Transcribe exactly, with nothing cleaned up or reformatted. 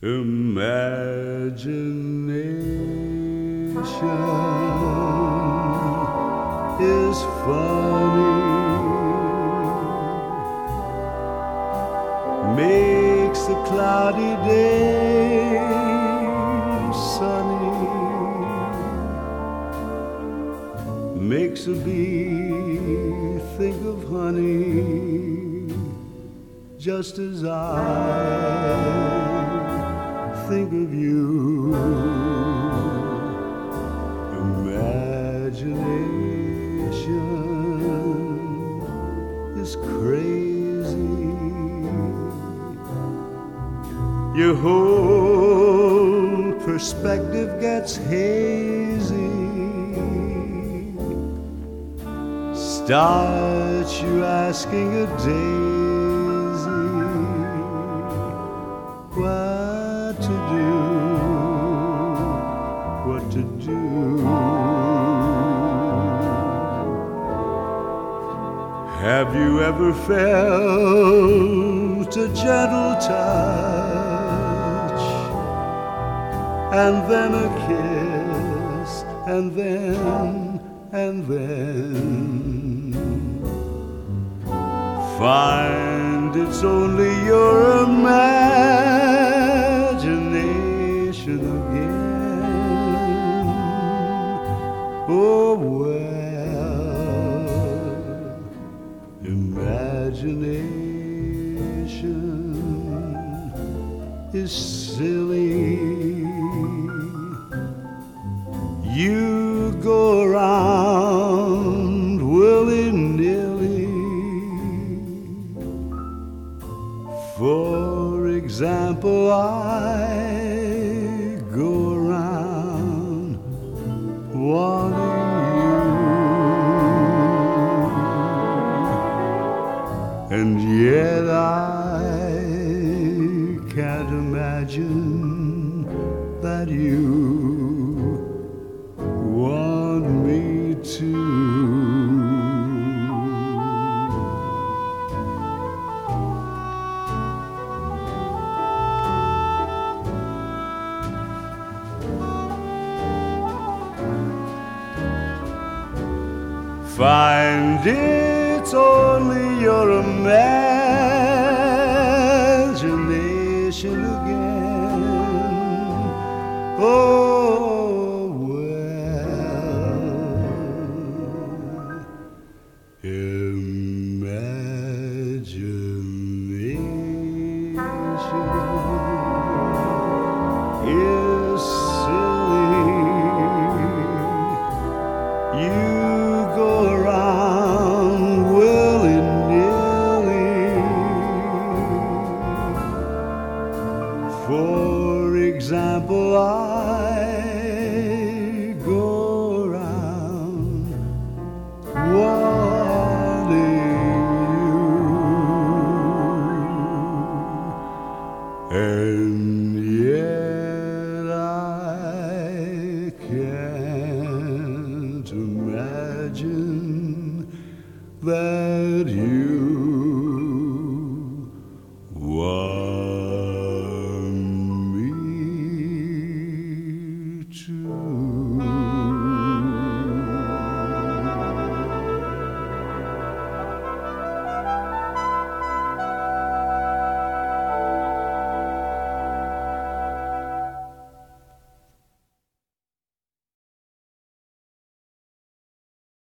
Imagination is funny, makes a cloudy day sunny, makes a bee think of honey, just as I think of you. Imagination is crazy. Your whole perspective gets hazy. Starts you asking a daisy what to do, what to do. Have you ever felt a gentle touch, and then a kiss, and then, and then find it's only your imagination again? Oh well, imagination is silly. You go around willy-nilly. For example, I go around wanting you, and yet I can't imagine that you want me to. Find it's only your imagination again. Oh well, imagination is silly. You go around willy-nilly. For example, I go around wanting you, and yeah,